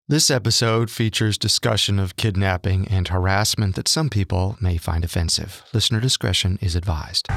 This episode features discussion of kidnapping and harassment that some people may find offensive. Listener discretion is advised.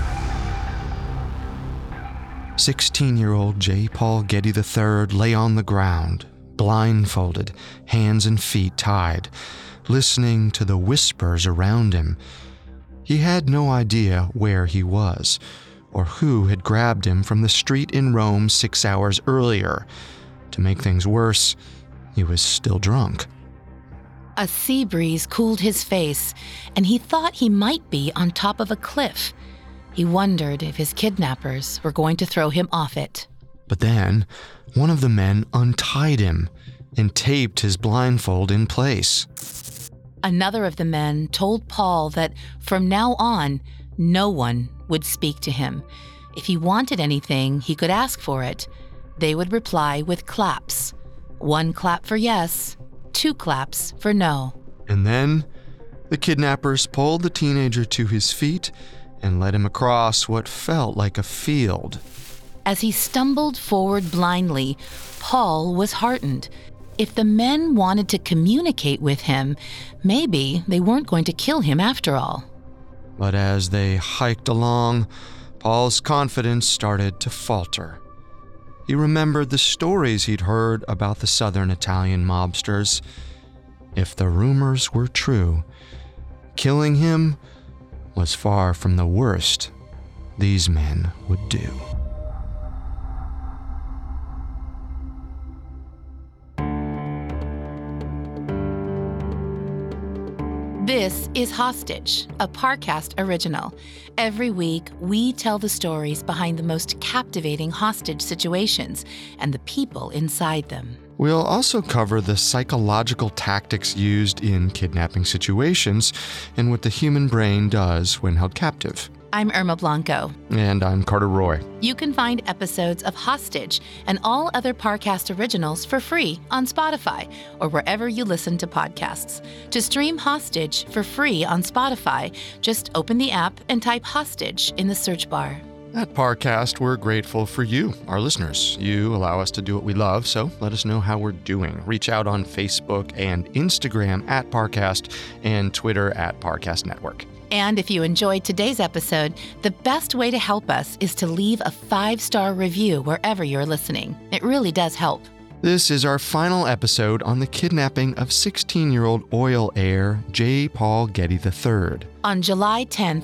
16-year-old J. Paul Getty III lay on the ground, blindfolded, hands and feet tied, listening to the whispers around him. He had no idea where he was, or who had grabbed him from the street in Rome 6 hours earlier. To make things worse, he was still drunk. A sea breeze cooled his face, and he thought he might be on top of a cliff. He wondered if his kidnappers were going to throw him off it. But then, one of the men untied him and taped his blindfold in place. Another of the men told Paul that from now on, no one would speak to him. If he wanted anything, he could ask for it. They would reply with claps. 1 clap for yes, 2 claps for no. And then, the kidnappers pulled the teenager to his feet and led him across what felt like a field. As he stumbled forward blindly, Paul was heartened. If the men wanted to communicate with him, maybe they weren't going to kill him after all. But as they hiked along, Paul's confidence started to falter. He remembered the stories he'd heard about the southern Italian mobsters. If the rumors were true, killing him was far from the worst these men would do. This is Hostage, a Parcast original. Every week, we tell the stories behind the most captivating hostage situations and the people inside them. We'll also cover the psychological tactics used in kidnapping situations and what the human brain does when held captive. I'm Irma Blanco. And I'm Carter Roy. You can find episodes of Hostage and all other Parcast originals for free on Spotify or wherever you listen to podcasts. To stream Hostage for free on Spotify, just open the app and type Hostage in the search bar. At Parcast, we're grateful for you, our listeners. You allow us to do what we love, so let us know how we're doing. Reach out on Facebook and Instagram at Parcast and Twitter at Parcast Network. And if you enjoyed today's episode, the best way to help us is to leave a 5-star review wherever you're listening. It really does help. This is our final episode on the kidnapping of 16-year-old oil heir J. Paul Getty III. On July 10th,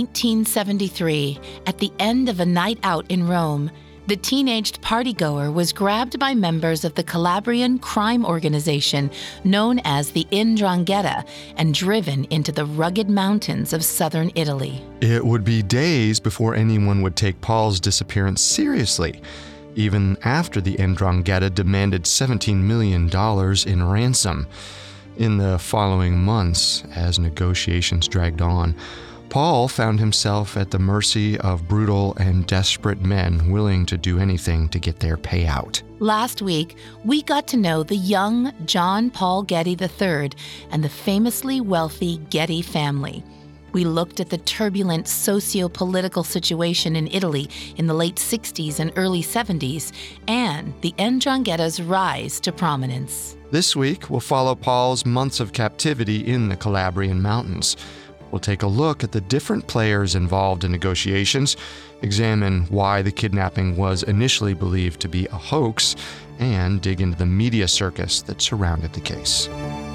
1973, at the end of a night out in Rome, the teenaged partygoer was grabbed by members of the Calabrian crime organization known as the 'Ndrangheta and driven into the rugged mountains of southern Italy. It would be days before anyone would take Paul's disappearance seriously, even after the 'Ndrangheta demanded $17 million in ransom. In the following months, as negotiations dragged on, Paul found himself at the mercy of brutal and desperate men willing to do anything to get their payout. Last week, we got to know the young John Paul Getty III and the famously wealthy Getty family. We looked at the turbulent socio-political situation in Italy in the late 60s and early 70s and the 'Ndrangheta's rise to prominence. This week, we'll follow Paul's months of captivity in the Calabrian mountains. We'll take a look at the different players involved in negotiations, examine why the kidnapping was initially believed to be a hoax, and dig into the media circus that surrounded the case.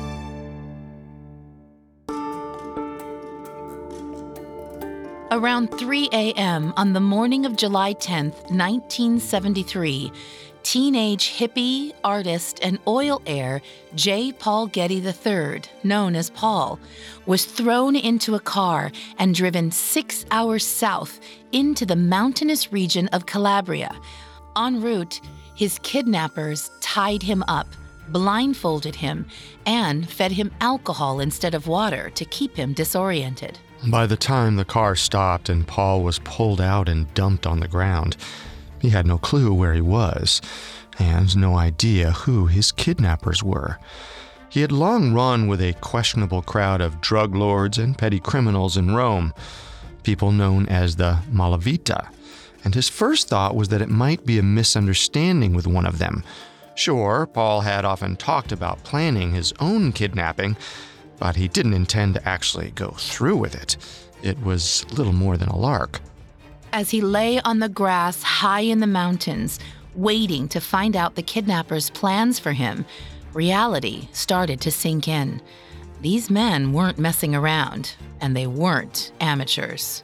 Around 3 a.m. on the morning of July 10th, 1973, teenage hippie, artist, and oil heir J. Paul Getty III, known as Paul, was thrown into a car and driven 6 hours south into the mountainous region of Calabria. En route, his kidnappers tied him up, blindfolded him, and fed him alcohol instead of water to keep him disoriented. By the time the car stopped and Paul was pulled out and dumped on the ground, he had no clue where he was, and no idea who his kidnappers were. He had long run with a questionable crowd of drug lords and petty criminals in Rome, people known as the Malavita, and his first thought was that it might be a misunderstanding with one of them, Sure, Paul had often talked about planning his own kidnapping, but he didn't intend to actually go through with it. It was little more than a lark. As he lay on the grass high in the mountains, waiting to find out the kidnappers' plans for him, reality started to sink in. These men weren't messing around, and they weren't amateurs.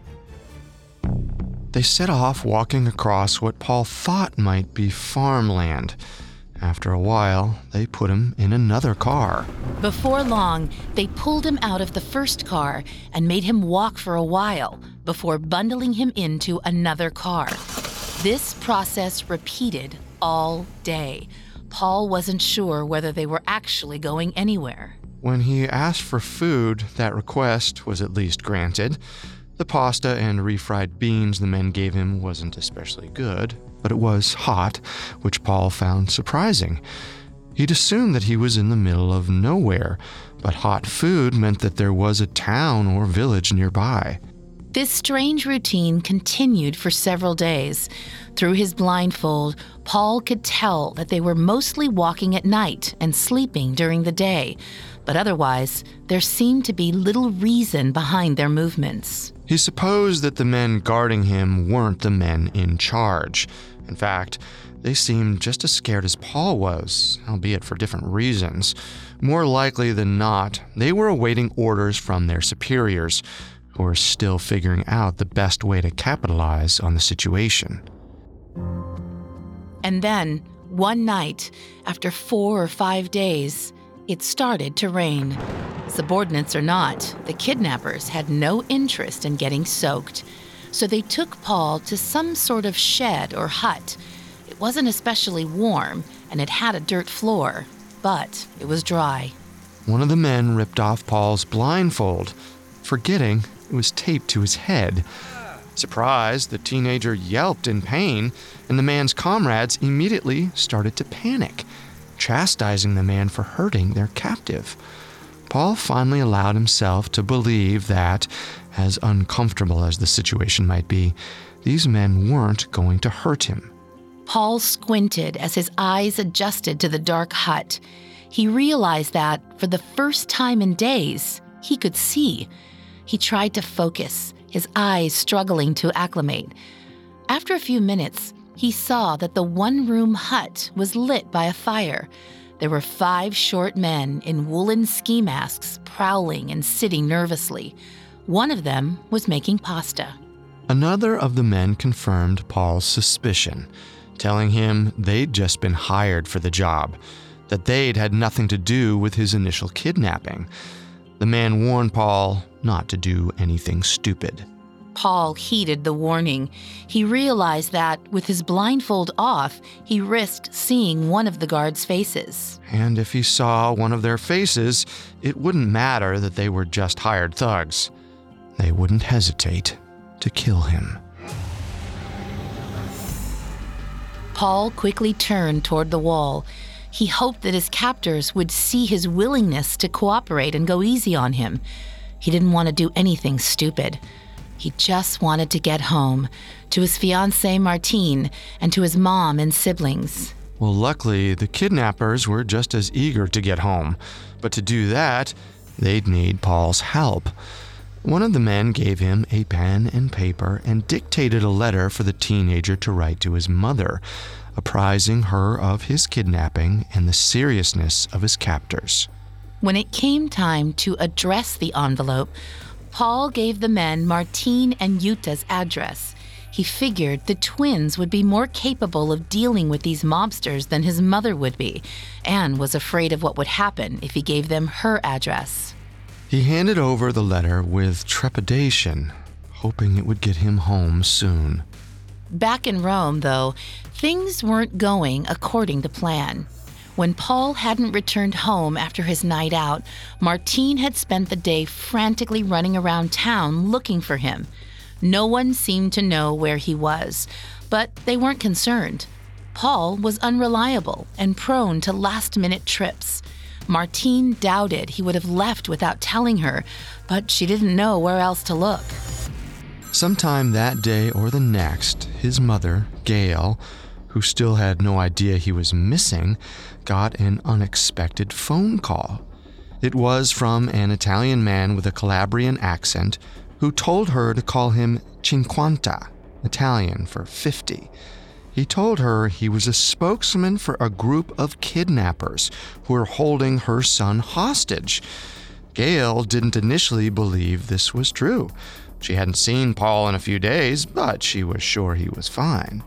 They set off walking across what Paul thought might be farmland. After a while, they put him in another car. Before long, they pulled him out of the first car and made him walk for a while before bundling him into another car. This process repeated all day. Paul wasn't sure whether they were actually going anywhere. When he asked for food, that request was at least granted. The pasta and refried beans the men gave him wasn't especially good, but it was hot, which Paul found surprising. He'd assumed that he was in the middle of nowhere, but hot food meant that there was a town or village nearby. This strange routine continued for several days. Through his blindfold, Paul could tell that they were mostly walking at night and sleeping during the day, but otherwise, there seemed to be little reason behind their movements. He supposed that the men guarding him weren't the men in charge. In fact, they seemed just as scared as Paul was, albeit for different reasons. More likely than not, they were awaiting orders from their superiors, who were still figuring out the best way to capitalize on the situation. And then, one night, after 4 or 5 days, it started to rain. Subordinates or not, the kidnappers had no interest in getting soaked, so they took Paul to some sort of shed or hut. It wasn't especially warm, and it had a dirt floor, but it was dry. One of the men ripped off Paul's blindfold, forgetting it was taped to his head. Surprised, the teenager yelped in pain, and the man's comrades immediately started to panic, chastising the man for hurting their captive. Paul finally allowed himself to believe that, as uncomfortable as the situation might be, these men weren't going to hurt him. Paul squinted as his eyes adjusted to the dark hut. He realized that, for the first time in days, he could see. He tried to focus, his eyes struggling to acclimate. After a few minutes, he saw that the one-room hut was lit by a fire. There were 5 short men in woolen ski masks prowling and sitting nervously. One of them was making pasta. Another of the men confirmed Paul's suspicion, telling him they'd just been hired for the job, that they'd had nothing to do with his initial kidnapping. The man warned Paul not to do anything stupid. Paul heeded the warning. He realized that, with his blindfold off, he risked seeing one of the guards' faces. And if he saw one of their faces, it wouldn't matter that they were just hired thugs. They wouldn't hesitate to kill him. Paul quickly turned toward the wall. He hoped that his captors would see his willingness to cooperate and go easy on him. He didn't want to do anything stupid. He just wanted to get home, to his fiancée Martine, and to his mom and siblings. Well, luckily, the kidnappers were just as eager to get home. But to do that, they'd need Paul's help. One of the men gave him a pen and paper and dictated a letter for the teenager to write to his mother, apprising her of his kidnapping and the seriousness of his captors. When it came time to address the envelope, Paul gave the men Martine and Yuta's address. He figured the twins would be more capable of dealing with these mobsters than his mother would be, and was afraid of what would happen if he gave them her address. He handed over the letter with trepidation, hoping it would get him home soon. Back in Rome, though, things weren't going according to plan. When Paul hadn't returned home after his night out, Martine had spent the day frantically running around town looking for him. No one seemed to know where he was, but they weren't concerned. Paul was unreliable and prone to last-minute trips. Martine doubted he would have left without telling her, but she didn't know where else to look. Sometime that day or the next, his mother, Gail, who still had no idea he was missing, got an unexpected phone call. It was from an Italian man with a Calabrian accent who told her to call him cinquanta, Italian for 50. He told her he was a spokesman for a group of kidnappers who were holding her son hostage. Gail didn't initially believe this was true. She hadn't seen Paul in a few days, but she was sure he was fine.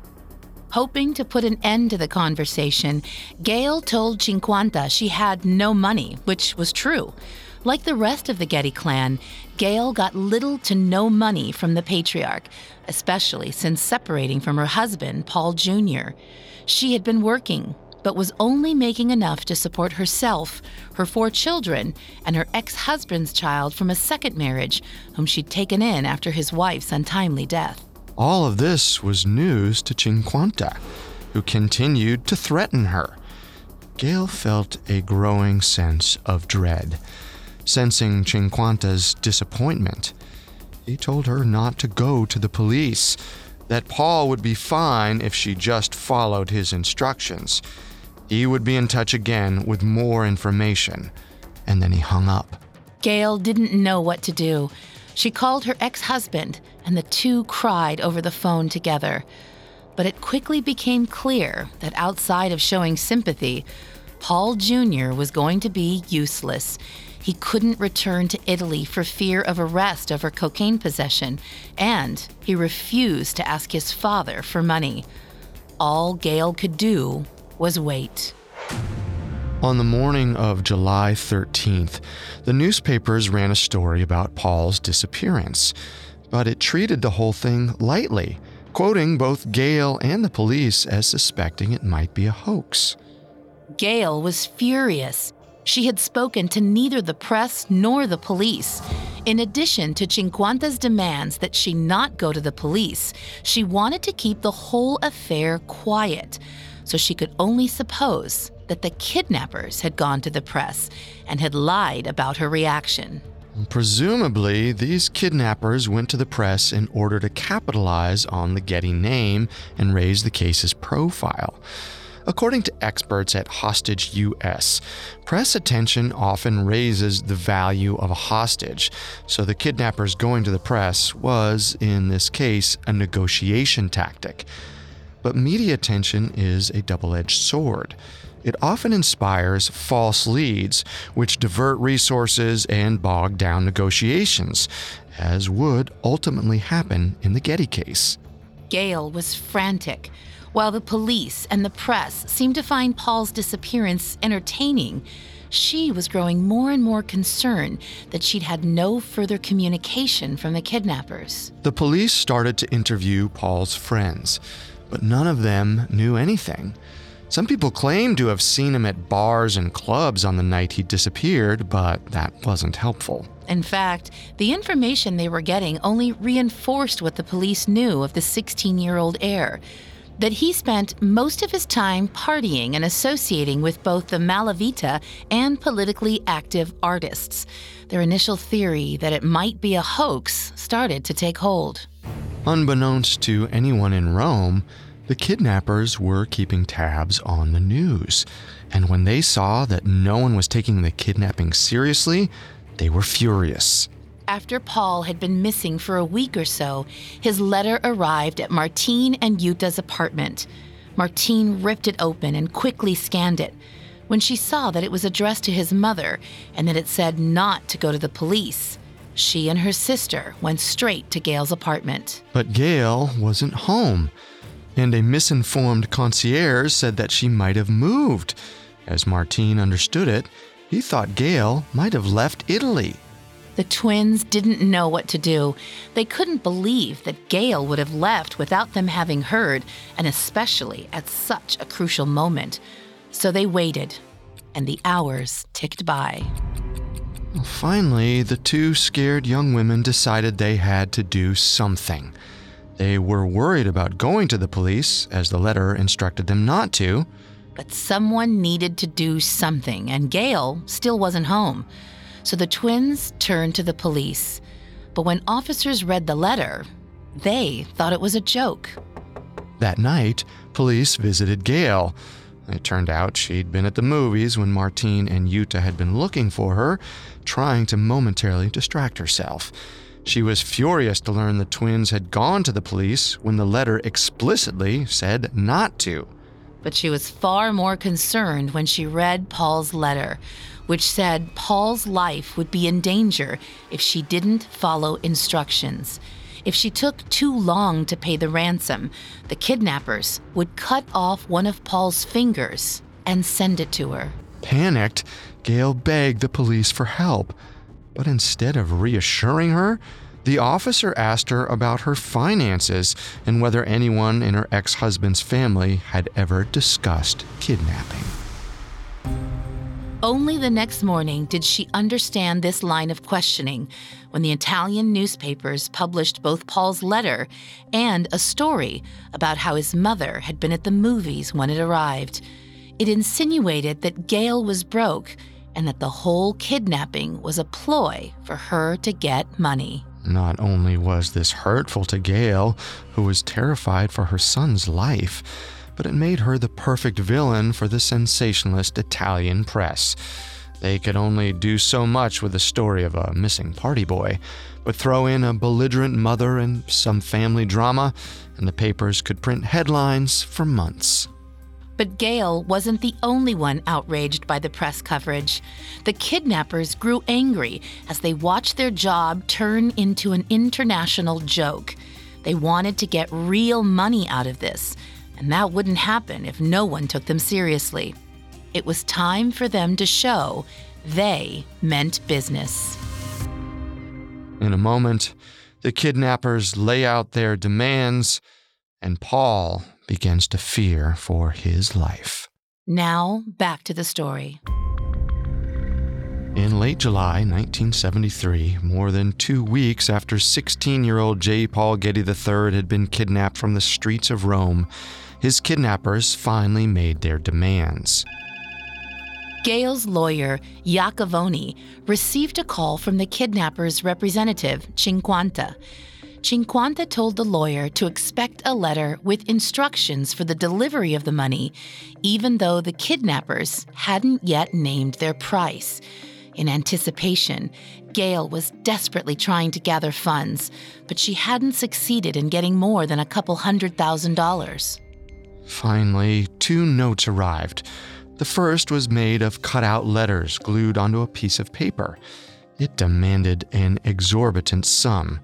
Hoping to put an end to the conversation, Gail told Cinquanta she had no money, which was true. Like the rest of the Getty clan, Gail got little to no money from the patriarch, especially since separating from her husband, Paul Jr. She had been working, but was only making enough to support herself, her 4 children, and her ex-husband's child from a second marriage, whom she'd taken in after his wife's untimely death. All of this was news to Cinquanta, who continued to threaten her. Gail felt a growing sense of dread. Sensing Cinquanta's disappointment, he told her not to go to the police, that Paul would be fine if she just followed his instructions. He would be in touch again with more information, and then he hung up. Gail didn't know what to do. She called her ex-husband, and the two cried over the phone together. But it quickly became clear that outside of showing sympathy, Paul Jr. was going to be useless. He couldn't return to Italy for fear of arrest over cocaine possession, and he refused to ask his father for money. All Gail could do was wait. On the morning of July 13th, the newspapers ran a story about Paul's disappearance, but it treated the whole thing lightly, quoting both Gail and the police as suspecting it might be a hoax. Gail was furious. She had spoken to neither the press nor the police. In addition to Cinquanta's demands that she not go to the police, she wanted to keep the whole affair quiet, so she could only suppose that the kidnappers had gone to the press and had lied about her reaction. Presumably, these kidnappers went to the press in order to capitalize on the Getty name and raise the case's profile. According to experts at Hostage US, press attention often raises the value of a hostage, so the kidnappers going to the press was, in this case, a negotiation tactic. But media attention is a double-edged sword. It often inspires false leads, which divert resources and bog down negotiations, as would ultimately happen in the Getty case. Gail was frantic. While the police and the press seemed to find Paul's disappearance entertaining, she was growing more and more concerned that she'd had no further communication from the kidnappers. The police started to interview Paul's friends, but none of them knew anything. Some people claimed to have seen him at bars and clubs on the night he disappeared, but that wasn't helpful. In fact, the information they were getting only reinforced what the police knew of the 16-year-old heir, that he spent most of his time partying and associating with both the Malavita and politically active artists. Their initial theory that it might be a hoax started to take hold. Unbeknownst to anyone in Rome, the kidnappers were keeping tabs on the news, and when they saw that no one was taking the kidnapping seriously, they were furious. After Paul had been missing for a week or so, his letter arrived at Martine and Juta's apartment. Martine ripped it open and quickly scanned it. When she saw that it was addressed to his mother and that it said not to go to the police, she and her sister went straight to Gail's apartment. But Gail wasn't home, and a misinformed concierge said that she might have moved. As Martine understood it, he thought Gail might have left Italy. The twins didn't know what to do. They couldn't believe that Gail would have left without them having heard, and especially at such a crucial moment. So they waited, and the hours ticked by. Finally, the two scared young women decided they had to do something. They were worried about going to the police, as the letter instructed them not to. But someone needed to do something, and Gail still wasn't home. So the twins turned to the police. But when officers read the letter, they thought it was a joke. That night, Police visited Gail. It turned out she'd been at the movies when Martine and Yuta had been looking for her, trying to momentarily distract herself. She was furious to learn the twins had gone to the police when the letter explicitly said not to. But she was far more concerned when she read Paul's letter, which said Paul's life would be in danger if she didn't follow instructions. If she took too long to pay the ransom, the kidnappers would cut off one of Paul's fingers and send it to her. Panicked, Gail begged the police for help. But instead of reassuring her, the officer asked her about her finances and whether anyone in her ex-husband's family had ever discussed kidnapping. Only the next morning did she understand this line of questioning when the Italian newspapers published both Paul's letter and a story about how his mother had been at the movies when it arrived. It insinuated that Gail was broke and that the whole kidnapping was a ploy for her to get money. Not only was this hurtful to Gail, who was terrified for her son's life, but it made her the perfect villain for the sensationalist Italian press. They could only do so much with the story of a missing party boy, but throw in a belligerent mother and some family drama, and the papers could print headlines for months. But Gail wasn't the only one outraged by the press coverage. The kidnappers grew angry as they watched their job turn into an international joke. They wanted to get real money out of this, and that wouldn't happen if no one took them seriously. It was time for them to show they meant business. In a moment, the kidnappers lay out their demands, and Paul begins to fear for his life. Now, back to the story. In late July 1973, more than 2 weeks after 16-year-old J. Paul Getty III had been kidnapped from the streets of Rome, his kidnappers finally made their demands. Gail's lawyer, Iacovoni, received a call from the kidnappers' representative, Cinquanta. Cinquanta told the lawyer to expect a letter with instructions for the delivery of the money, even though the kidnappers hadn't yet named their price. In anticipation, Gail was desperately trying to gather funds, but she hadn't succeeded in getting more than a couple $100,000. Finally, 2 notes arrived. The first was made of cut-out letters glued onto a piece of paper. It demanded an exorbitant sum,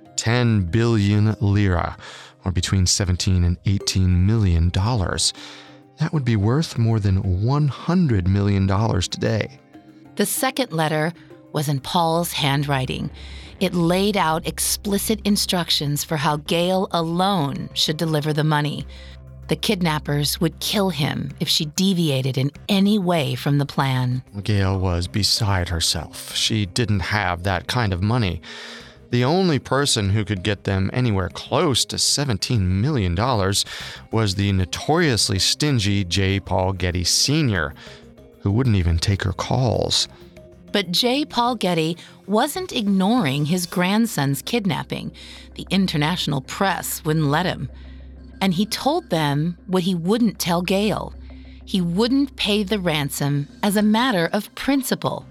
10 billion lira, or between 17 and 18 million dollars. That would be worth more than $100 million today. The second letter was in Paul's handwriting. It laid out explicit instructions for how Gail alone should deliver the money. The kidnappers would kill him if she deviated in any way from the plan. Gail was beside herself. She didn't have that kind of money. The only person who could get them anywhere close to $17 million was the notoriously stingy J. Paul Getty Sr., who wouldn't even take her calls. But J. Paul Getty wasn't ignoring his grandson's kidnapping. The international press wouldn't let him. And he told them what he wouldn't tell Gail. He wouldn't pay the ransom as a matter of principle.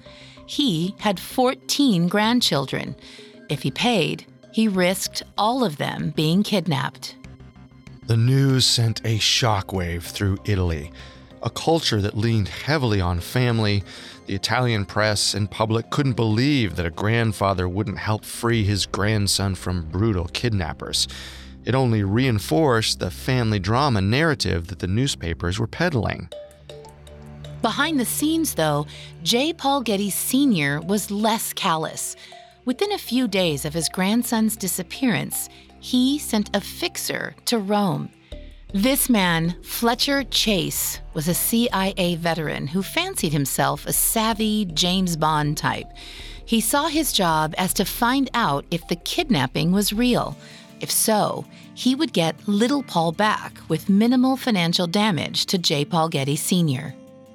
He had 14 grandchildren. If he paid, he risked all of them being kidnapped. The news sent a shockwave through Italy. A culture that leaned heavily on family, the Italian press and public couldn't believe that a grandfather wouldn't help free his grandson from brutal kidnappers. It only reinforced the family drama narrative that the newspapers were peddling. Behind the scenes, though, J. Paul Getty Sr. was less callous. Within a few days of his grandson's disappearance, he sent a fixer to Rome. This man, Fletcher Chase, was a CIA veteran who fancied himself a savvy James Bond type. He saw his job as to find out if the kidnapping was real. If so, he would get little Paul back with minimal financial damage to J. Paul Getty Sr.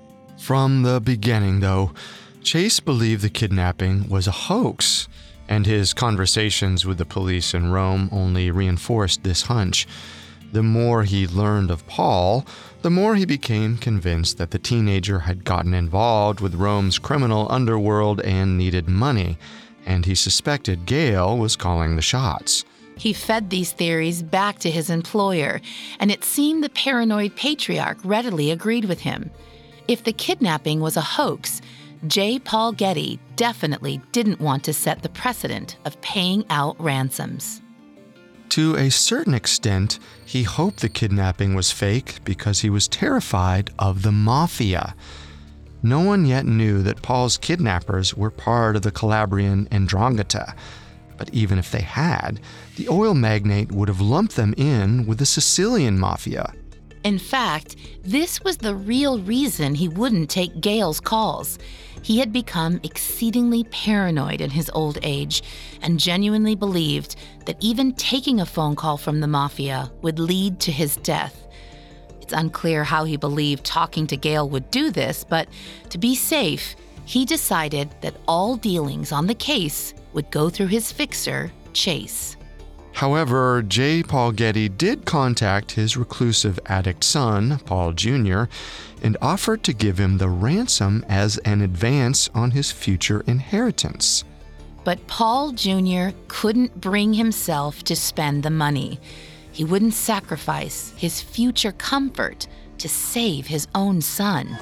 From the beginning, though, Chase believed the kidnapping was a hoax, and his conversations with the police in Rome only reinforced this hunch. The more he learned of Paul, the more he became convinced that the teenager had gotten involved with Rome's criminal underworld and needed money, and he suspected Gale was calling the shots. He fed these theories back to his employer, and it seemed the paranoid patriarch readily agreed with him. If the kidnapping was a hoax, J. Paul Getty definitely didn't want to set the precedent of paying out ransoms. To a certain extent, he hoped the kidnapping was fake because he was terrified of the mafia. No one yet knew that Paul's kidnappers were part of the Calabrian 'Ndrangheta. But even if they had, the oil magnate would have lumped them in with the Sicilian mafia. In fact, this was the real reason he wouldn't take Gale's calls. He had become exceedingly paranoid in his old age and genuinely believed that even taking a phone call from the mafia would lead to his death. It's unclear how he believed talking to Gale would do this, but to be safe, he decided that all dealings on the case would go through his fixer, Chase. However, J. Paul Getty did contact his reclusive addict son, Paul Jr., and offered to give him the ransom as an advance on his future inheritance. But Paul Jr. couldn't bring himself to spend the money. He wouldn't sacrifice his future comfort to save his own son.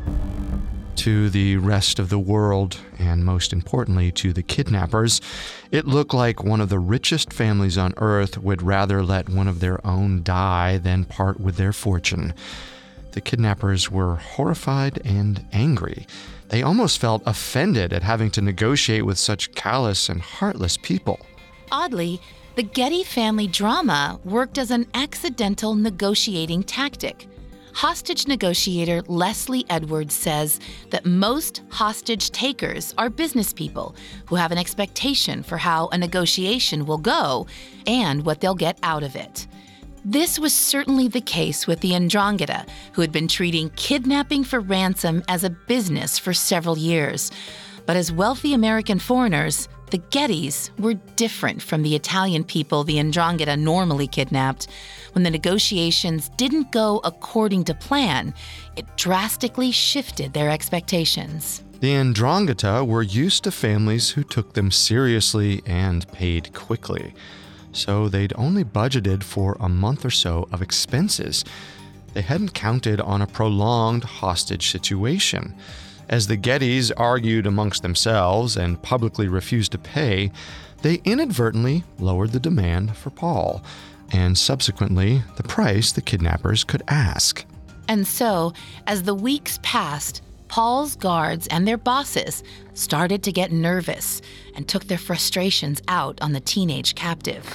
To the rest of the world, and most importantly to the kidnappers, it looked like one of the richest families on Earth would rather let one of their own die than part with their fortune. The kidnappers were horrified and angry. They almost felt offended at having to negotiate with such callous and heartless people. Oddly, the Getty family drama worked as an accidental negotiating tactic. Hostage negotiator Leslie Edwards says that most hostage takers are business people who have an expectation for how a negotiation will go and what they'll get out of it. This was certainly the case with the 'Ndrangheta, who had been treating kidnapping for ransom as a business for several years. But as wealthy American foreigners, the Gettys were different from the Italian people the 'Ndrangheta normally kidnapped. When the negotiations didn't go according to plan, it drastically shifted their expectations. The 'Ndrangheta were used to families who took them seriously and paid quickly, so they'd only budgeted for a month or so of expenses. They hadn't counted on a prolonged hostage situation. As the Gettys argued amongst themselves and publicly refused to pay, they inadvertently lowered the demand for Paul, and subsequently the price the kidnappers could ask. And so, as the weeks passed, Paul's guards and their bosses started to get nervous and took their frustrations out on the teenage captive.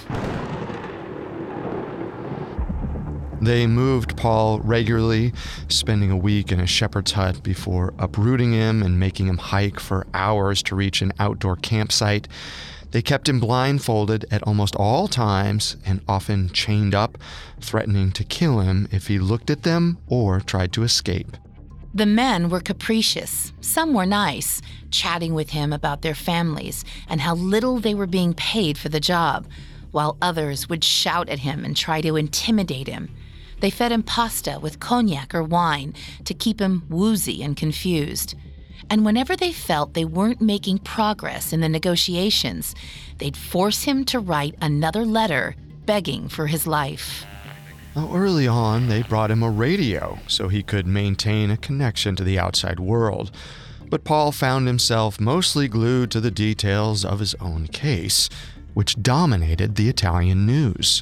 They moved Paul regularly, spending a week in a shepherd's hut before uprooting him and making him hike for hours to reach an outdoor campsite. They kept him blindfolded at almost all times and often chained up, threatening to kill him if he looked at them or tried to escape. The men were capricious. Some were nice, chatting with him about their families and how little they were being paid for the job, while others would shout at him and try to intimidate him. They fed him pasta with cognac or wine to keep him woozy and confused. And whenever they felt they weren't making progress in the negotiations, they'd force him to write another letter begging for his life. Now, early on, they brought him a radio so he could maintain a connection to the outside world. But Paul found himself mostly glued to the details of his own case, which dominated the Italian news.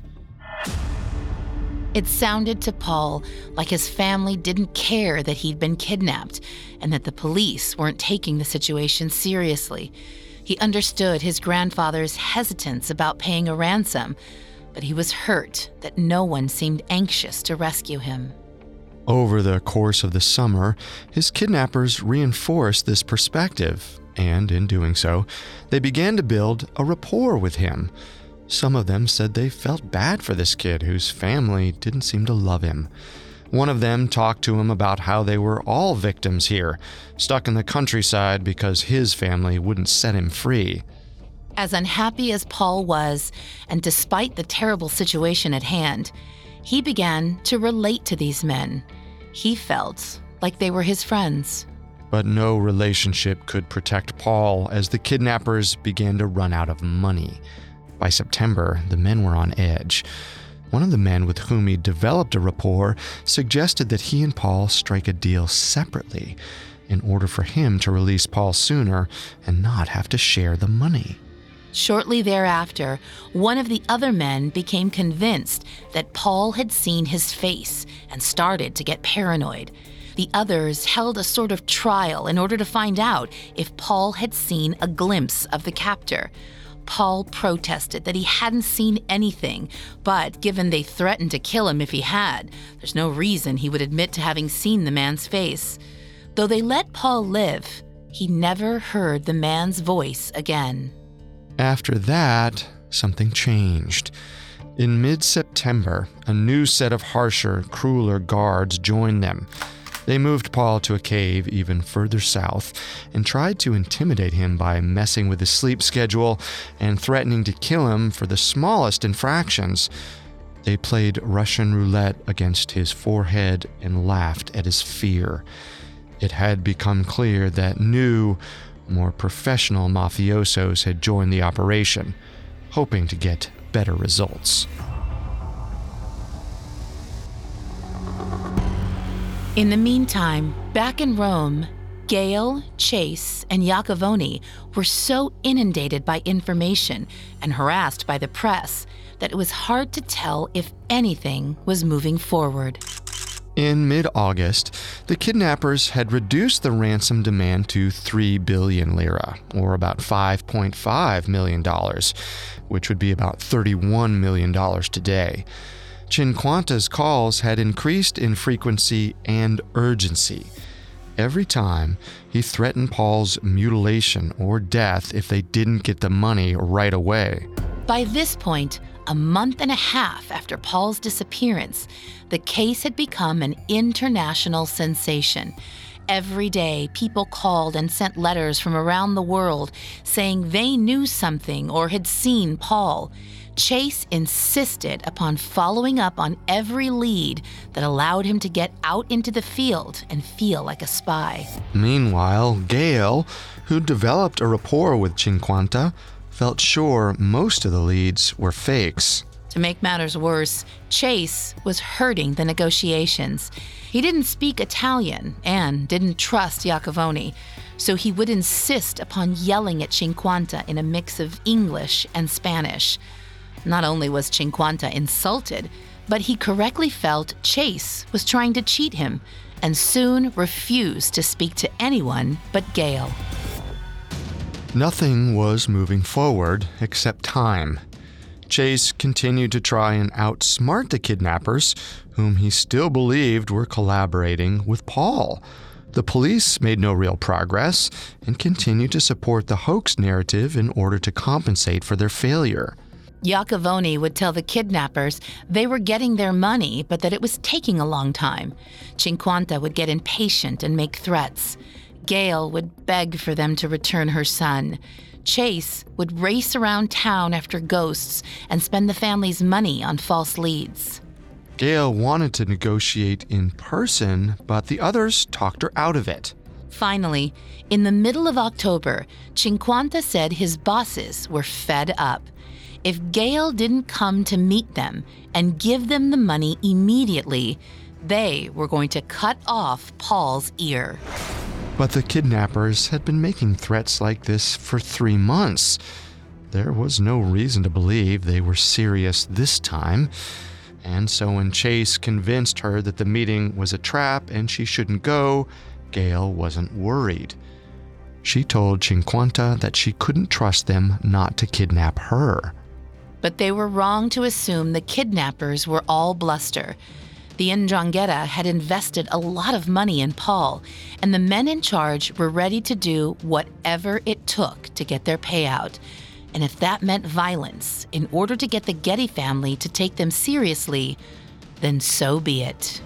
It sounded to Paul like his family didn't care that he'd been kidnapped and that the police weren't taking the situation seriously. He understood his grandfather's hesitance about paying a ransom, but he was hurt that no one seemed anxious to rescue him. Over the course of the summer, his kidnappers reinforced this perspective, and in doing so, they began to build a rapport with him. Some of them said they felt bad for this kid whose family didn't seem to love him. One of them talked to him about how they were all victims here, stuck in the countryside because his family wouldn't set him free. As unhappy as Paul was, and despite the terrible situation at hand, He began to relate to these men. He felt like they were his friends. But no relationship could protect Paul as the kidnappers began to run out of money. By September, the men were on edge. One of the men with whom he developed a rapport suggested that he and Paul strike a deal separately in order for him to release Paul sooner and not have to share the money. Shortly thereafter, one of the other men became convinced that Paul had seen his face and started to get paranoid. The others held a sort of trial in order to find out if Paul had seen a glimpse of the captor. Paul protested that he hadn't seen anything, but given they threatened to kill him if he had, there's no reason he would admit to having seen the man's face. Though they let Paul live, he never heard the man's voice again. After that, something changed. In mid-September, a new set of harsher, crueler guards joined them. They moved Paul to a cave even further south and tried to intimidate him by messing with his sleep schedule and threatening to kill him for the smallest infractions. They played Russian roulette against his forehead and laughed at his fear. It had become clear that new, more professional mafiosos had joined the operation, hoping to get better results. In the meantime, back in Rome, Gale, Chase, and Iacovoni were so inundated by information and harassed by the press that it was hard to tell if anything was moving forward. In mid-August, the kidnappers had reduced the ransom demand to 3 billion lira, or about $5.5 million, which would be about $31 million today. Cinquanta's calls had increased in frequency and urgency. Every time, he threatened Paul's mutilation or death if they didn't get the money right away. By this point, a month and a half after Paul's disappearance, the case had become an international sensation. Every day, people called and sent letters from around the world saying they knew something or had seen Paul. Chase insisted upon following up on every lead that allowed him to get out into the field and feel like a spy. Meanwhile, Gale, who developed a rapport with Cinquanta, felt sure most of the leads were fakes. To make matters worse, Chase was hurting the negotiations. He didn't speak Italian and didn't trust Iacovoni, so he would insist upon yelling at Cinquanta in a mix of English and Spanish. Not only was Cinquanta insulted, but he correctly felt Chase was trying to cheat him and soon refused to speak to anyone but Gale. Nothing was moving forward except time. Chase continued to try and outsmart the kidnappers, whom he still believed were collaborating with Paul. The police made no real progress and continued to support the hoax narrative in order to compensate for their failure. Iacovoni would tell the kidnappers they were getting their money, but that it was taking a long time. Cinquanta would get impatient and make threats. Gale would beg for them to return her son. Chase would race around town after ghosts and spend the family's money on false leads. Gale wanted to negotiate in person, but the others talked her out of it. Finally, in the middle of October, Cinquanta said his bosses were fed up. If Gale didn't come to meet them and give them the money immediately, they were going to cut off Paul's ear. But the kidnappers had been making threats like this for 3 months. There was no reason to believe they were serious this time. And so when Chase convinced her that the meeting was a trap and she shouldn't go, Gale wasn't worried. She told Cinquanta that she couldn't trust them not to kidnap her. But they were wrong to assume the kidnappers were all bluster. The 'Ndrangheta had invested a lot of money in Paul, and the men in charge were ready to do whatever it took to get their payout. And if that meant violence in order to get the Getty family to take them seriously, then so be it.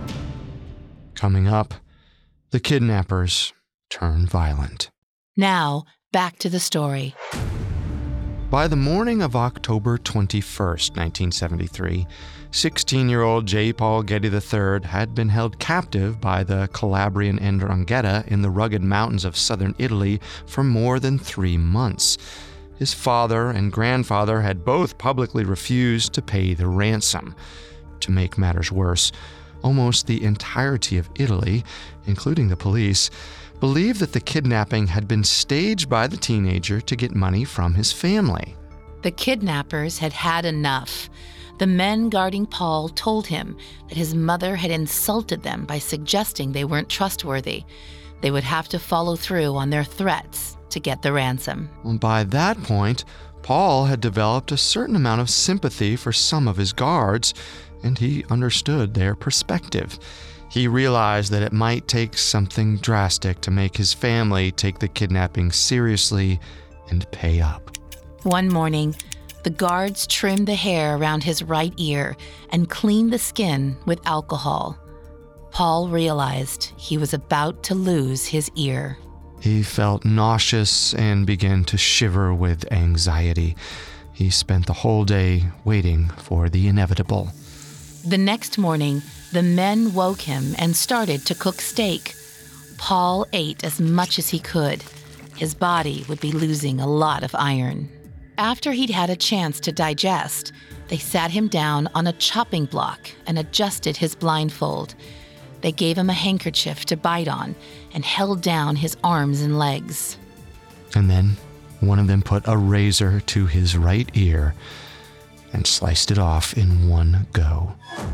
Coming up, the kidnappers turn violent. Now, back to the story. By the morning of October 21st, 1973, 16-year-old J. Paul Getty III had been held captive by the Calabrian 'Ndrangheta in the rugged mountains of southern Italy for more than 3 months. His father and grandfather had both publicly refused to pay the ransom. To make matters worse, almost the entirety of Italy, including the police, believed that the kidnapping had been staged by the teenager to get money from his family. The kidnappers had had enough. The men guarding Paul told him that his mother had insulted them by suggesting they weren't trustworthy. They would have to follow through on their threats to get the ransom. By that point, Paul had developed a certain amount of sympathy for some of his guards, and he understood their perspective. He realized that it might take something drastic to make his family take the kidnapping seriously and pay up. One morning, the guards trimmed the hair around his right ear and cleaned the skin with alcohol. Paul realized he was about to lose his ear. He felt nauseous and began to shiver with anxiety. He spent the whole day waiting for the inevitable. The next morning, the men woke him and started to cook steak. Paul ate as much as he could. His body would be losing a lot of iron. After he'd had a chance to digest, they sat him down on a chopping block and adjusted his blindfold. They gave him a handkerchief to bite on and held down his arms and legs. And then one of them put a razor to his right ear and sliced it off in one go.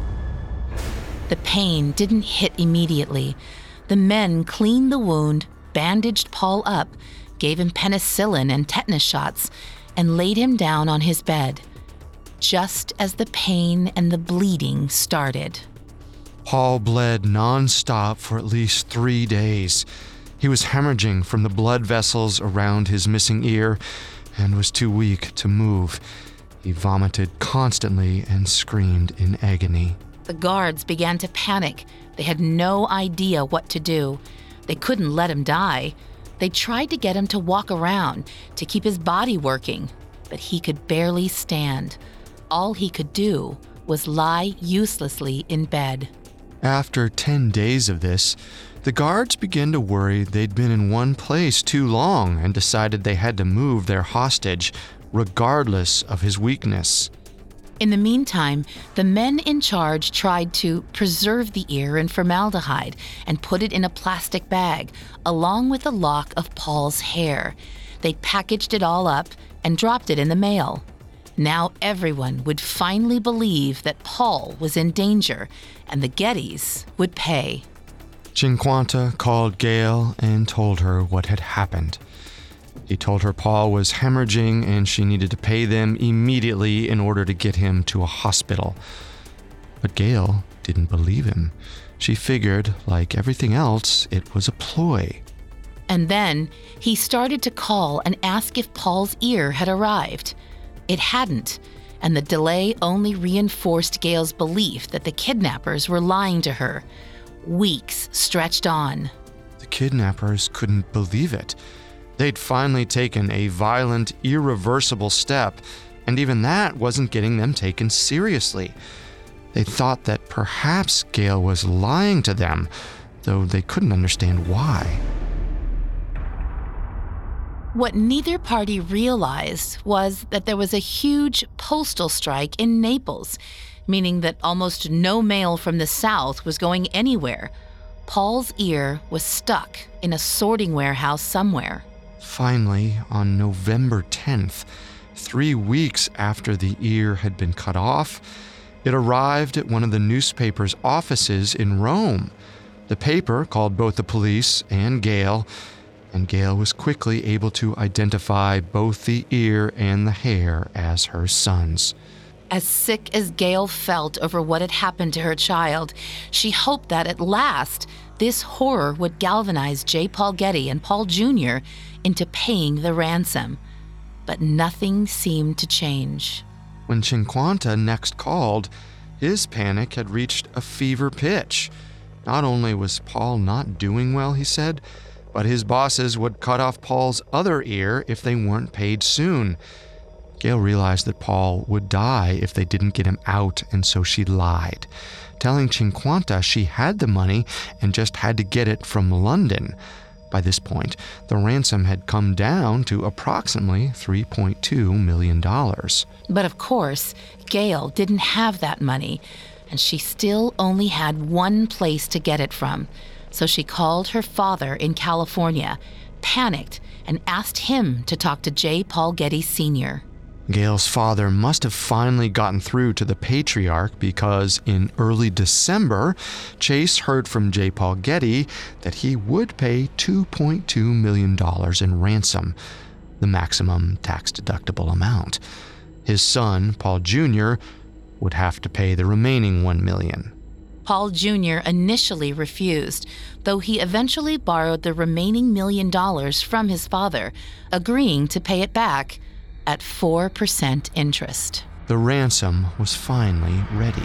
The pain didn't hit immediately. The men cleaned the wound, bandaged Paul up, gave him penicillin and tetanus shots, and laid him down on his bed, just as the pain and the bleeding started. Paul bled nonstop for at least 3 days. He was hemorrhaging from the blood vessels around his missing ear and was too weak to move. He vomited constantly and screamed in agony. The guards began to panic. They had no idea what to do. They couldn't let him die. They tried to get him to walk around, to keep his body working, but he could barely stand. All he could do was lie uselessly in bed. After 10 days of this, the guards began to worry they'd been in one place too long and decided they had to move their hostage, regardless of his weakness. In the meantime, the men in charge tried to preserve the ear in formaldehyde and put it in a plastic bag, along with a lock of Paul's hair. They packaged it all up and dropped it in the mail. Now everyone would finally believe that Paul was in danger, and the Gettys would pay. Cinquanta called Gail and told her what had happened. He told her Paul was hemorrhaging and she needed to pay them immediately in order to get him to a hospital. But Gail didn't believe him. She figured, like everything else, it was a ploy. And then he started to call and ask if Paul's ear had arrived. It hadn't, and the delay only reinforced Gail's belief that the kidnappers were lying to her. Weeks stretched on. The kidnappers couldn't believe it. They'd finally taken a violent, irreversible step, and even that wasn't getting them taken seriously. They thought that perhaps Gail was lying to them, though they couldn't understand why. What neither party realized was that there was a huge postal strike in Naples, meaning that almost no mail from the South was going anywhere. Paul's ear was stuck in a sorting warehouse somewhere. Finally, on November 10th, 3 weeks after the ear had been cut off, it arrived at one of the newspaper's offices in Rome. The paper called both the police and Gail was quickly able to identify both the ear and the hair as her son's. As sick as Gail felt over what had happened to her child, she hoped that at last this horror would galvanize J. Paul Getty and Paul Jr. into paying the ransom. But nothing seemed to change. When Cinquanta next called, his panic had reached a fever pitch. Not only was Paul not doing well, he said, but his bosses would cut off Paul's other ear if they weren't paid soon. Gail realized that Paul would die if they didn't get him out, and so she lied, telling Cinquanta she had the money and just had to get it from London. By this point, the ransom had come down to approximately $3.2 million. But of course, Gail didn't have that money, and she still only had one place to get it from. So she called her father in California, panicked, and asked him to talk to J. Paul Getty Sr. Gail's father must have finally gotten through to the patriarch because in early December, Chase heard from J. Paul Getty that he would pay $2.2 million in ransom, the maximum tax-deductible amount. His son, Paul Jr., would have to pay the remaining $1 million. Paul Jr. initially refused, though he eventually borrowed the remaining $1 million from his father, agreeing to pay it back at 4% interest. The ransom was finally ready.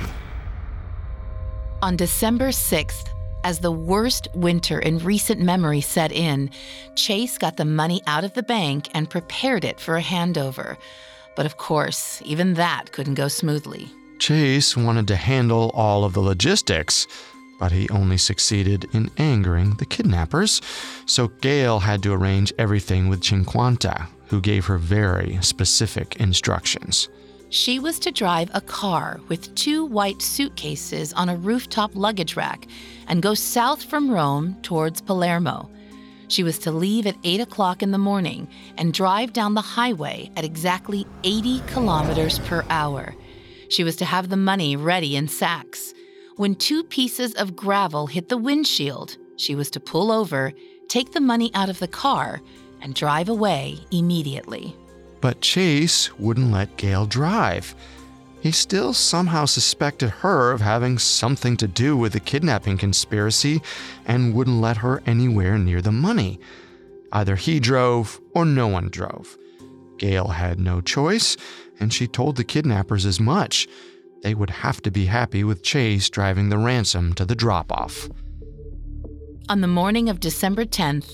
On December 6th, as the worst winter in recent memory set in, Chase got the money out of the bank and prepared it for a handover. But of course, even that couldn't go smoothly. Chase wanted to handle all of the logistics, but he only succeeded in angering the kidnappers, so Gail had to arrange everything with Cinquanta, who gave her very specific instructions. She was to drive a car with 2 white suitcases on a rooftop luggage rack and go south from Rome towards Palermo. She was to leave at 8 o'clock in the morning and drive down the highway at exactly 80 kilometers per hour. She was to have the money ready in sacks. When 2 pieces of gravel hit the windshield, she was to pull over, take the money out of the car, and drive away immediately. But Chase wouldn't let Gail drive. He still somehow suspected her of having something to do with the kidnapping conspiracy and wouldn't let her anywhere near the money. Either he drove or no one drove. Gail had no choice, and she told the kidnappers as much. They would have to be happy with Chase driving the ransom to the drop-off. On the morning of December 10th,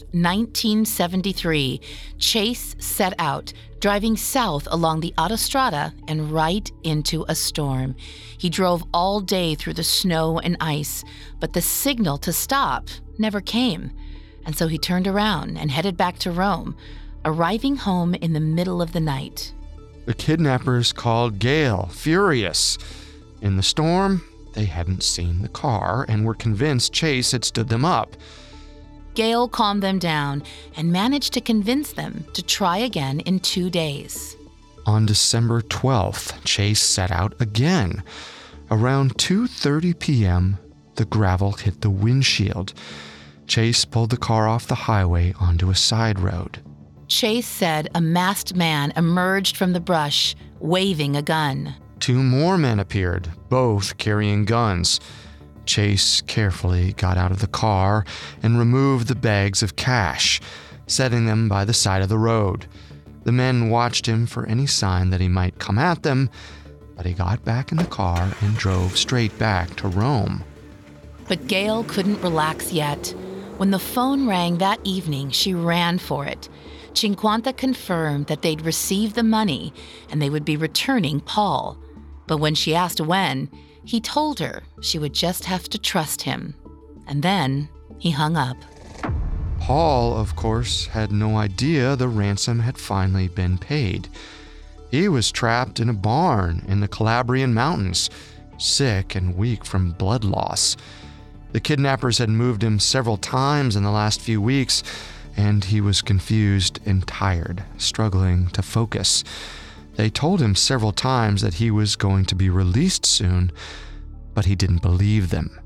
1973, Chase set out, driving south along the autostrada and right into a storm. He drove all day through the snow and ice, but the signal to stop never came. And so he turned around and headed back to Rome, arriving home in the middle of the night. The kidnappers called Gail, furious. In the storm, they hadn't seen the car and were convinced Chase had stood them up. Gail calmed them down and managed to convince them to try again in 2 days. On December 12th, Chase set out again. Around 2:30 p.m., the gravel hit the windshield. Chase pulled the car off the highway onto a side road. Chase said a masked man emerged from the brush, waving a gun. 2 more men appeared, both carrying guns. Chase carefully got out of the car and removed the bags of cash, setting them by the side of the road. The men watched him for any sign that he might come at them, but he got back in the car and drove straight back to Rome. But Gail couldn't relax yet. When the phone rang that evening, she ran for it. Cinquanta confirmed that they'd received the money and they would be returning Paul. But when she asked when, he told her she would just have to trust him. And then he hung up. Paul, of course, had no idea the ransom had finally been paid. He was trapped in a barn in the Calabrian mountains, sick and weak from blood loss. The kidnappers had moved him several times in the last few weeks, and he was confused and tired, struggling to focus. They told him several times that he was going to be released soon, but he didn't believe them.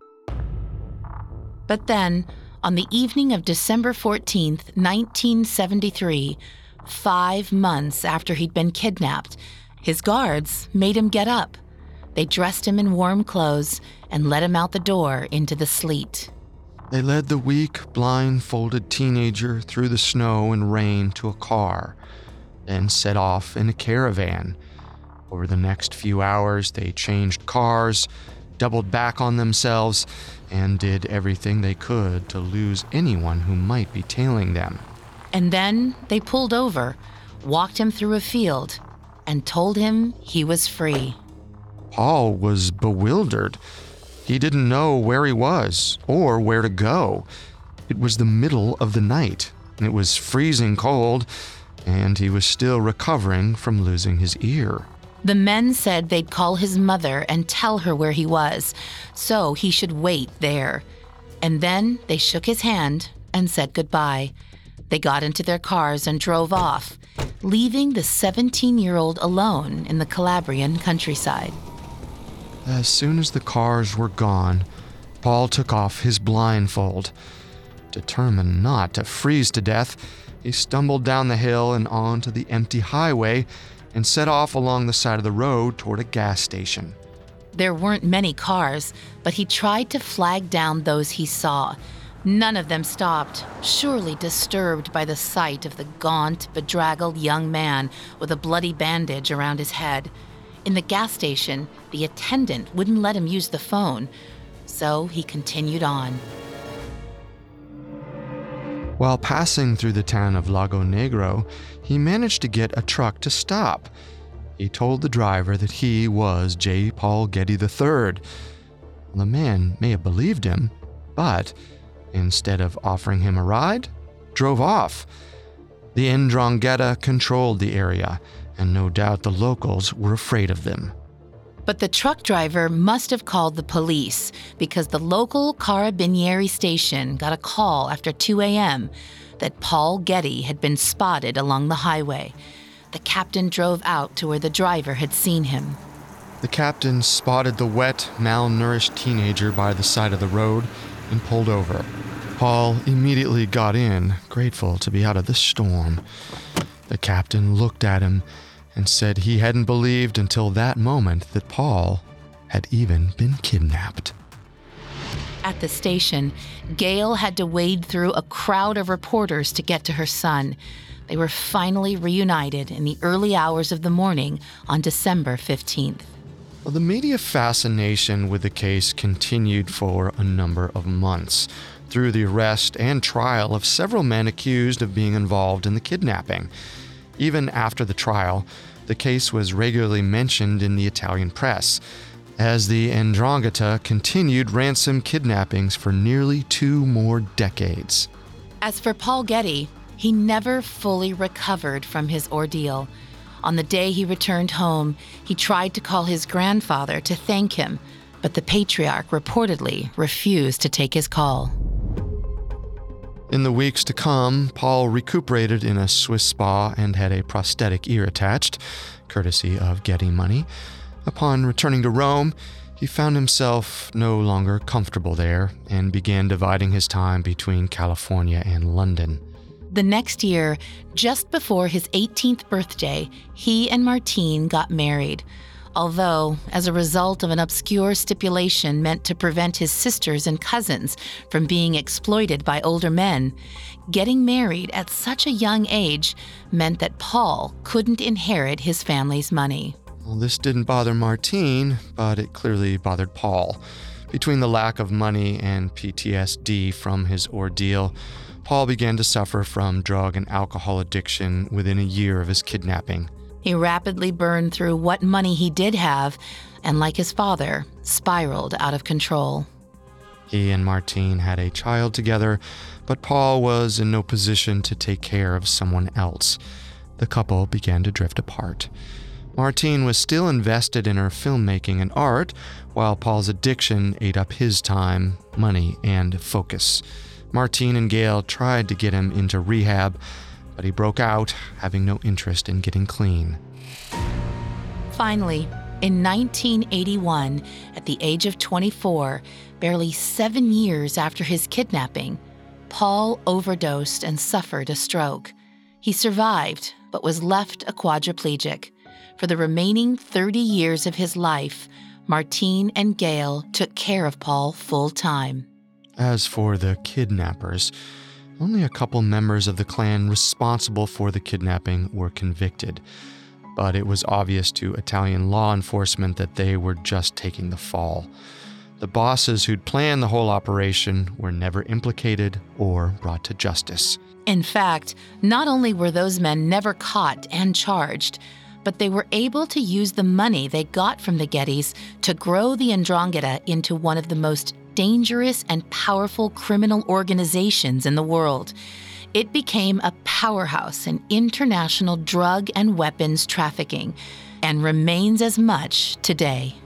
But then, on the evening of December 14th, 1973, 5 months after he'd been kidnapped, his guards made him get up. They dressed him in warm clothes and let him out the door into the sleet. They led the weak, blindfolded teenager through the snow and rain to a car, then set off in a caravan. Over the next few hours, they changed cars, doubled back on themselves, and did everything they could to lose anyone who might be tailing them. And then they pulled over, walked him through a field, and told him he was free. Paul was bewildered. He didn't know where he was or where to go. It was the middle of the night. It was freezing cold, and he was still recovering from losing his ear. The men said they'd call his mother and tell her where he was, so he should wait there. And then they shook his hand and said goodbye. They got into their cars and drove off, leaving the 17-year-old alone in the Calabrian countryside. As soon as the cars were gone, Paul took off his blindfold. Determined not to freeze to death, he stumbled down the hill and onto the empty highway and set off along the side of the road toward a gas station. There weren't many cars, but he tried to flag down those he saw. None of them stopped, surely disturbed by the sight of the gaunt, bedraggled young man with a bloody bandage around his head. In the gas station, the attendant wouldn't let him use the phone, so he continued on. While passing through the town of Lago Negro, he managed to get a truck to stop. He told the driver that he was J. Paul Getty III. The man may have believed him, but instead of offering him a ride, drove off. The 'Ndrangheta controlled the area, and no doubt the locals were afraid of them. But the truck driver must have called the police because the local Carabinieri station got a call after 2 a.m. that Paul Getty had been spotted along the highway. The captain drove out to where the driver had seen him. The captain spotted the wet, malnourished teenager by the side of the road and pulled over. Paul immediately got in, grateful to be out of the storm. The captain looked at him and said he hadn't believed until that moment that Paul had even been kidnapped. At the station, Gail had to wade through a crowd of reporters to get to her son. They were finally reunited in the early hours of the morning on December 15th. Well, the media fascination with the case continued for a number of months, through the arrest and trial of several men accused of being involved in the kidnapping. Even after the trial, the case was regularly mentioned in the Italian press, as the 'Ndrangheta continued ransom kidnappings for nearly 2 more decades. As for Paul Getty, he never fully recovered from his ordeal. On the day he returned home, he tried to call his grandfather to thank him, but the patriarch reportedly refused to take his call. In the weeks to come, Paul recuperated in a Swiss spa and had a prosthetic ear attached, courtesy of Getty money. Upon returning to Rome, he found himself no longer comfortable there and began dividing his time between California and London. The next year, just before his 18th birthday, he and Martine got married. Although, as a result of an obscure stipulation meant to prevent his sisters and cousins from being exploited by older men, getting married at such a young age meant that Paul couldn't inherit his family's money. Well, this didn't bother Martine, but it clearly bothered Paul. Between the lack of money and PTSD from his ordeal, Paul began to suffer from drug and alcohol addiction within a year of his kidnapping. He rapidly burned through what money he did have, and like his father, spiraled out of control. He and Martine had a child together, but Paul was in no position to take care of someone else. The couple began to drift apart. Martine was still invested in her filmmaking and art, while Paul's addiction ate up his time, money, and focus. Martine and Gail tried to get him into rehab, but he broke out, having no interest in getting clean. Finally, in 1981, at the age of 24, barely 7 years after his kidnapping, Paul overdosed and suffered a stroke. He survived, but was left a quadriplegic. For the remaining 30 years of his life, Martine and Gail took care of Paul full-time. As for the kidnappers, only a couple members of the clan responsible for the kidnapping were convicted, but it was obvious to Italian law enforcement that they were just taking the fall. The bosses who'd planned the whole operation were never implicated or brought to justice. In fact, not only were those men never caught and charged, but they were able to use the money they got from the Gettys to grow the Ndrangheta into one of the most dangerous and powerful criminal organizations in the world. It became a powerhouse in international drug and weapons trafficking, and remains as much today.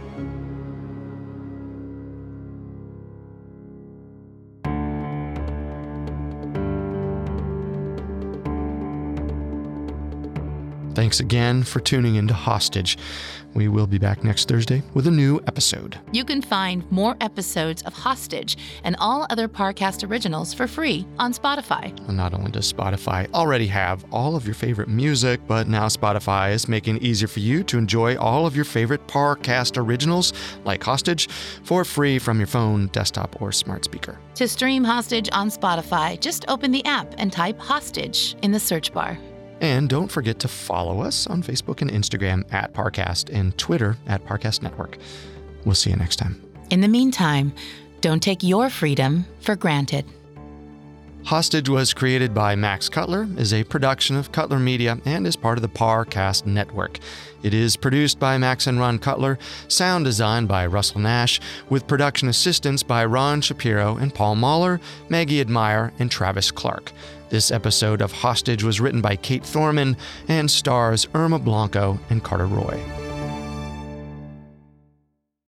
Thanks again for tuning into Hostage. We will be back next Thursday with a new episode. You can find more episodes of Hostage and all other Parcast originals for free on Spotify. Well, not only does Spotify already have all of your favorite music, but now Spotify is making it easier for you to enjoy all of your favorite Parcast originals, like Hostage, for free from your phone, desktop, or smart speaker. To stream Hostage on Spotify, just open the app and type Hostage in the search bar. And don't forget to follow us on Facebook and Instagram at Parcast and Twitter at Parcast Network. We'll see you next time. In the meantime, don't take your freedom for granted. Hostage was created by Max Cutler, is a production of Cutler Media, and is part of the Parcast Network. It is produced by Max and Ron Cutler, sound designed by Russell Nash, with production assistance by Ron Shapiro and Paul Mahler, Maggie Admire, and Travis Clark. This episode of Hostage was written by Kate Thorman and stars Irma Blanco and Carter Roy.